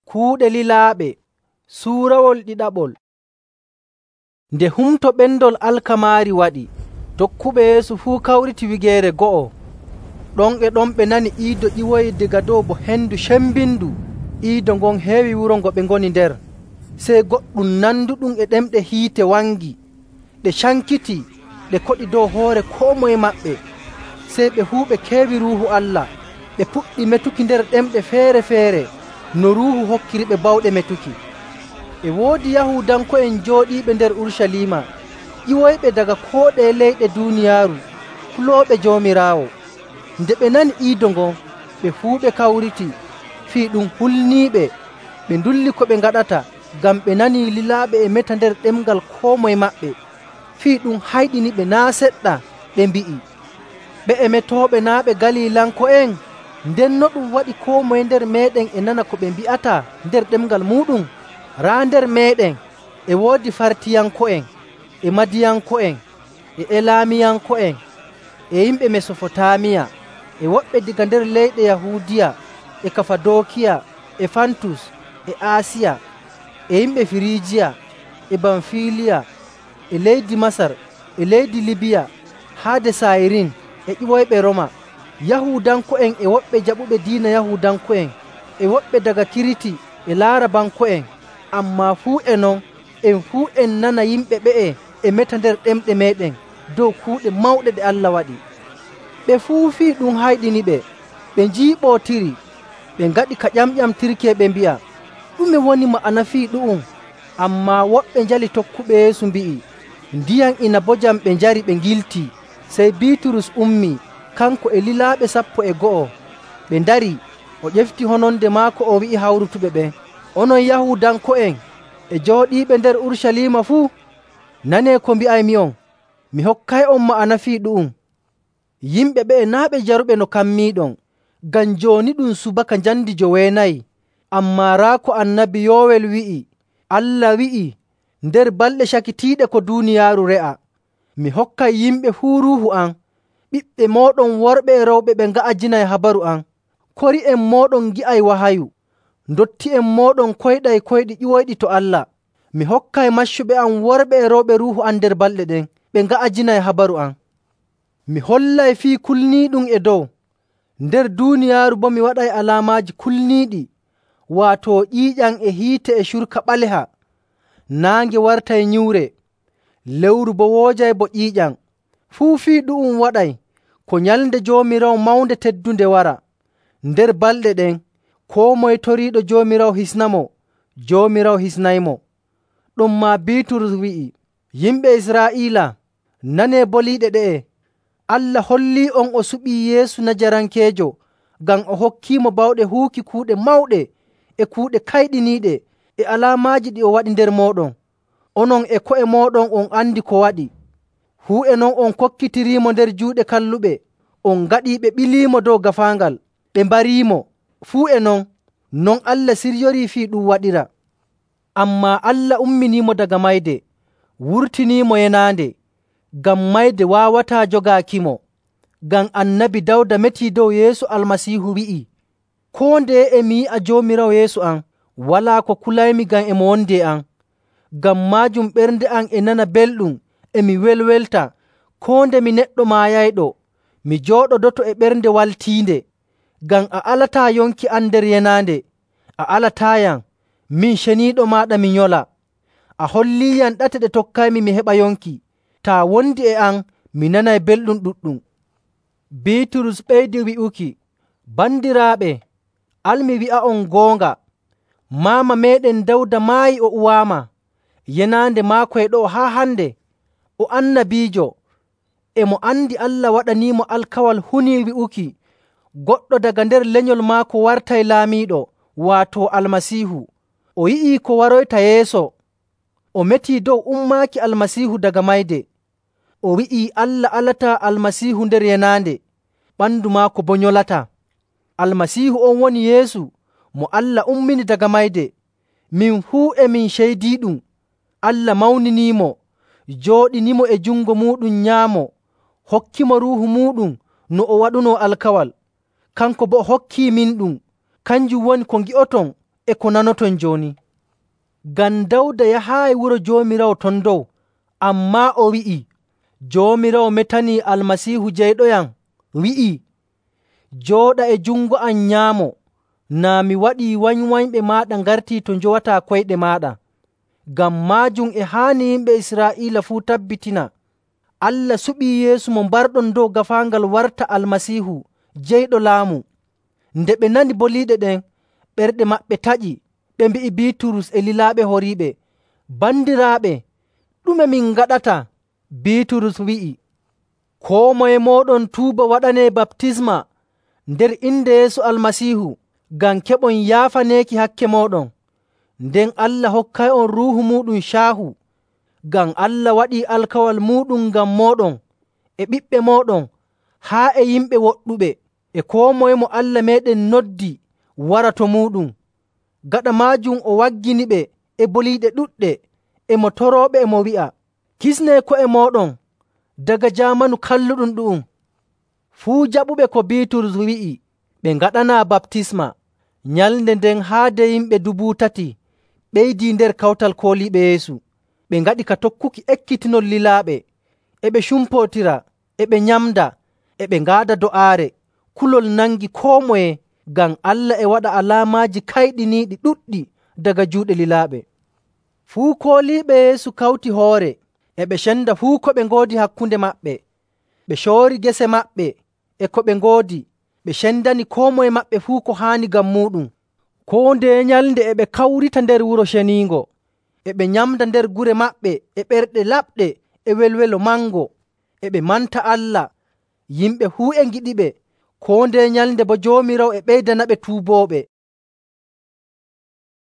Kuuɗe lilaaɓe suurawol ɗiɗaɓol. Nde humto ɓendol alkamaari waɗi, tokkuɓe Yeesu fuu kawriti wigeere go'o. Ɗon e ɗon ɓe nani iido ƴiwoyi daga dow bo hendu cembindu. Iido ngon heewi wuro ngo ɓe ngoni nder. Sey goɗɗum nanduɗum e ɗemɗe hiite wangi. Ɗe cankiti, ɗe koɗi dow hoore koo moye maɓɓe. Sey ɓe fuu ɓe keewi Ruuhu Allah. Ɓe puɗɗi metuki nder ɗemɗe feere-feere no Ruuhu hokkiri ɓe bawɗe metuki. E woodi Yahuudanko'en jooɗiiɓe nder Urucaliima, ƴiwoyɓe daga koo ɗeye leyɗe duuniyaaru, kulooɓe Joomiraawo. Nde ɓe nani iido ngon, ɓe fuu ɓe kawriti, fii ɗum hulniiɓe. Ɓe ndulli ko ɓe ngaɗata, ngam ɓe nanii lilaaɓe e meta nder ɗemngal koo moye maɓɓe. Fii ɗum hayɗiniɓe naa' seɗɗa, ɓe mbi'i, ɓe e metooɓe naa' ɓe Galiilanko'en? Nden no ɗum waɗi koo moye nder meeɗen e nana ko ɓe mbi'ata nder ɗemngal muɗum? Raa nder meeɗen e woodi Fartiyanko'en, e Madiyanko'en, e Elaamiyanko'en, e yimɓe Mesofotaamiya, e woɓɓe diga nder leyɗe Yahuudiya, e Kafadokiya, e Fantus, e Aasiya, e yimɓe Firiijiya, e Bamfiliya, e leydi Masar, e leydi Libiya, haade Sayrin, e ƴiwoyɓe Roma, Yahuudanko'en e woɓɓe jaɓuɓe diina Yahuudanko'en, e woɓɓe daga Kiriti e Laarabanko'en. Ammaa fuu e non, en fuu en nana yimɓe ɓe'e e meta nder ɗemɗe meeɗen dow kuuɗe mawɗe ɗe Allah waɗi. Ɓe fuu fii ɗum hayɗiniɓe, ɓe njiiɓootiri, ɓe ngaɗi ka ƴamƴamtirki ɓe mbi'a, ɗume woni ma'ana fii ɗu'um? Ammaa woɓɓe njali tokkuɓe Yeesu mbi'i, ndiyam inabojam ɓe njari ɓe ngiltii. Sey Biiturus ummii, kanko e lilaaɓe 11. Ɓe ndarii, o ƴefti hononde maako o wi'i hawrutuɓe ɓen, onon Yahuudanko'en e jooɗiiɓe nder Urucaliima fuu, nanee ko mbi'aymi'on. Mi hokkay'on ma'ana fii ɗu'um. Yimɓe ɓe'e naa' ɓe jaruɓe no kammiiɗon, ngam jooni ɗum subaka njandi 9. Ammaa raa ko Annabi Yoowel wi'i, Allah wi'i, nder balɗe cakitiiɗe ko duuniyaaru re'a, mi hokkay yimɓe fuu Ruuhu am. Ɓiɓɓe mooɗon worɓe e rewɓe ɓe nga'ajinay habaru am. Kori'en mooɗon ngi'ay wahayu. Ndotti'en mooɗon koyɗay koyɗi ƴiwoyɗi to Allah. Mi hokkay maccuɓe am worɓe e rewɓe Ruuhu am nder balɗe ɗen, ɓe nga'ajinay habaru am. Mi hollay fii kulniiɗum e dow. Nder duuniyaaru boo mi waɗay alaamaaji kulniiɗi, waato ƴiiƴam e hiite e curka ɓaleha. Naange wartay nyiwre, lewru boo woojay bo ƴiiƴam. Fuu fii ɗu'um waɗay ko nyalnde Joomiraawo mawnde teddunde wara. Nder balɗe ɗen, koo moye toriiɗo Joomiraawo hisnamo, Joomiraawo hisnaymo. Ɗummaa Biiturus wi'i, yimɓe Israa'iila, nanee boliiɗe ɗe'e. Allah hollii'on o suɓii Yeesu Najarankeejo ngam o hokkiimo bawɗe huuki kuuɗe mawɗe e kuuɗe kayɗiniiɗe e alaamaaji ɗi o waɗi nder mooɗon. Onon e ko'e mooɗon on andi ko waɗi. Fuu e non on kokkitiriimo nder juuɗe kalluɓe, on ngaɗii ɓe ɓiliimo dow gaafaangal, ɓe mbariimo. Fuu e non Allah siryorii fii ɗum waɗira. Ammaa Allah umminiimo daga mayde, wurtiniimo yenaande, ngam mayde waawataa jogaakimo. Ngam Annabi Dawda metii dow Yeesu Almasiihu wi'i, koo ndeye emi yi'a Joomiraawo Yeesu am, walaa ko kulaymi ngam emo wondi e am. Ngam maajum ɓernde am e nana belɗum, emi welwelta, koo nde mi neɗɗo maayayɗo, mi jooɗodoto e ɓernde waltiinde. Ngam a alataa yonki am nder yenaande, a alataayam, min ceniiɗo maaɗa mi nyola. A holliiyam ɗate ɗe tokkaymi mi heɓa yonki. Taa wondi e am, mi nanay belɗum ɗuɗɗum. Biiturus ɓeydi wi'uki, bandiraaɓe, almi wi'a'on goonga, maama meeɗen Dawda maayi o uwaama. Yenaande maako e ɗo haa hande, o annabiijo, emo andi Allah waɗaniimo alkawal hunii wi'uki, goɗɗo daga nder lenyol maako wartay laamiiɗo, waato Almasiihu. O yi'ii ko waroyta yeeso. O metii dow ummaaki Almasiihu daga mayde. O wi'ii Allah alataa Almasiihu nder yenaande, ɓandu maako boo nyolataa. Almasiihu on woni Yeesu mo Allah ummini daga mayde. Min fuu emin ceydii ɗum. Allah mawniniimo, jooɗinimo e jungo muuɗum nyaamo, hokkimo Ruuhu muuɗum no o waɗunoo alkawal. Kanko boo hokkii min ɗum. Kanjum woni ko ngi'oton e ko nanoton joni. Ngam Dawda yahaayi wuro Joomiraawo ton dow, ammaa o wi'i, Joomiraawo metanii Almasiihu jeyɗoyam, wi'i, jooɗa e jungo am nyaamo, naa mi waɗii wanywanyɓe maaɗa ngartii to njowataa koyɗe maaɗa. Ngam maajum e haani yimɓe Israa'iila fuu tabbitina Allah suɓii Yeesu mo mbarɗon dow gaafaangal warta Almasiihu jeyɗo laamu. Nde ɓe nani boliiɗe ɗen, ɓerɗe maɓɓe taƴi. Ɓe mbi'i Biiturus e lilaaɓe horiiɓe, “Bandiraaɓe, ɗume min ngaɗata?” Biiturus wi'i, “Koo moye mooɗon tuuba waɗanee baptisma nder inde Yeesu Almasiihu ngam keɓon yaafaneeki hakke mooɗon. Nden Allah hokkay'on Ruuhu muuɗum caahu, ngam Allah waɗii alkawal muuɗum ngam mooɗon e ɓiɓɓe mooɗon haa e yimɓe woɗɗuɓe e koo moye mo Allah meeɗen noddi wara to muuɗum.” Gaɗa maajum o wagginiɓe e boliiɗe ɗuɗɗe, e mo torooɓe e mo wi'a, “Kisnee ko'e mooɗon daga jaamanu kalluɗum ɗu'um.” Fuu jaɓuɓe ko Biiturus wi'i ɓe ngaɗanaa baptisma. Nyalnde nden haade yimɓe 3,000 ɓeydii nder kawtal kooliiɓe Yeesu. Ɓe ngaɗi ka tokkuki ekkitinol lilaaɓe, e ɓe cumpootira, e ɓe nyamda, e ɓe ngaada do'aare. Kulol nangi koo moye, ngam Allah e waɗa alaamaaji kayɗiniiɗi ɗuɗɗi daga juuɗe lilaaɓe. Fuu kooliiɓe Yeesu kawti hoore, e ɓe cenda fuu ko ɓe ngoodi hakkunde maɓɓe. Ɓe coori gese maɓɓe e ko ɓe ngoodi, ɓe cendani koo moye maɓɓe fuu ko haani ngam muuɗum. Koo ndeye nyalnde e ɓe kawrita nder Wuro Ceniingo, e ɓe nyamda nder gure maɓɓe e ɓerɗe laɓɗe e welwelo mango, e ɓe manta Allah. Yimɓe fuu e ngiɗiɓe, koo ndeye nyalnde bo Joomiraawo e ɓeydanaɓe tuubooɓe.